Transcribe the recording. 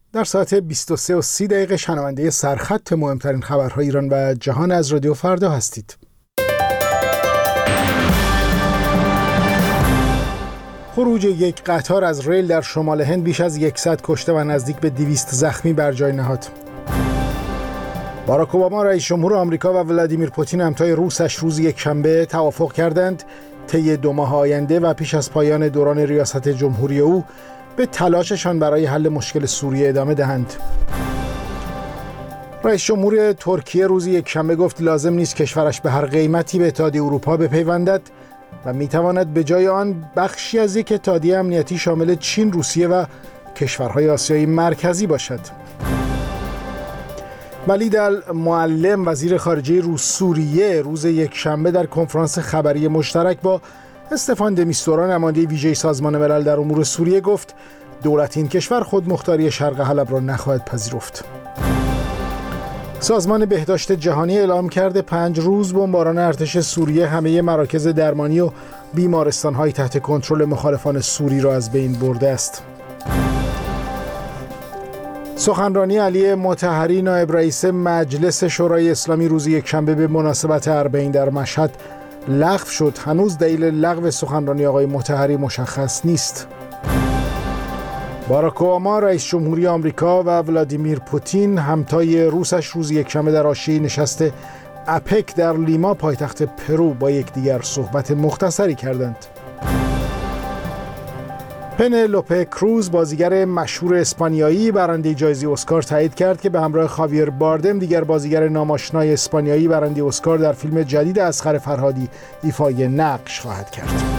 در ساعت 23:30 شنونده سرخط مهمترین خبرهای ایران و جهان از رادیو فردا هستید. خروج یک قطار از ریل در شمال هند بیش از 100 کشته و نزدیک به 200 زخمی بر جای نهاد. باراک اوباما رئیس جمهور آمریکا و ولادیمیر پوتین همتای روسش روز یکشنبه توافق کردند طی 2 ماه آینده و پیش از پایان دوران ریاست جمهوری او به تلاششان برای حل مشکل سوریه ادامه دهند. رئیس جمهور ترکیه روز یکشنبه گفت لازم نیست کشورش به هر قیمتی به اتحادیه اروپا بپیوندد و میتواند به جای آن بخشی از یک اتحادیه امنیتی شامل چین، روسیه و کشورهای آسیای مرکزی باشد. ولید المعلم وزیر خارجه روس سوریه روز یکشنبه در کنفرانس خبری مشترک با استفان د میستورا نماینده ویژه سازمان ملل در امور سوریه گفت دولت این کشور خودمختاری شرق حلب را نخواهد پذیرفت. سازمان بهداشت جهانی اعلام کرده 5 روز بمباران ارتش سوریه همه مراکز درمانی و بیمارستان‌های تحت کنترل مخالفان سوری را از بین برده است. سخنرانی علی مطهری نایب رئیس مجلس شورای اسلامی روز یکشنبه به مناسبت اربعین در مشهد لغو شد. هنوز دلیل لغو سخنرانی آقای مطهری مشخص نیست. باراک اوباما رئیس جمهوری آمریکا و ولادیمیر پوتین همتای روسش روز یکشنبه در حاشیه نشست اپک در لیما پایتخت پرو با یکدیگر صحبت مختصری کردند. پنلوپه کروز بازیگر مشهور اسپانیایی برنده جایزه اسکار تایید کرد که به همراه خاویر باردم دیگر بازیگر ناماشنای اسپانیایی برنده اسکار در فیلم جدید اصغر فرهادی ایفای نقش خواهد کرد.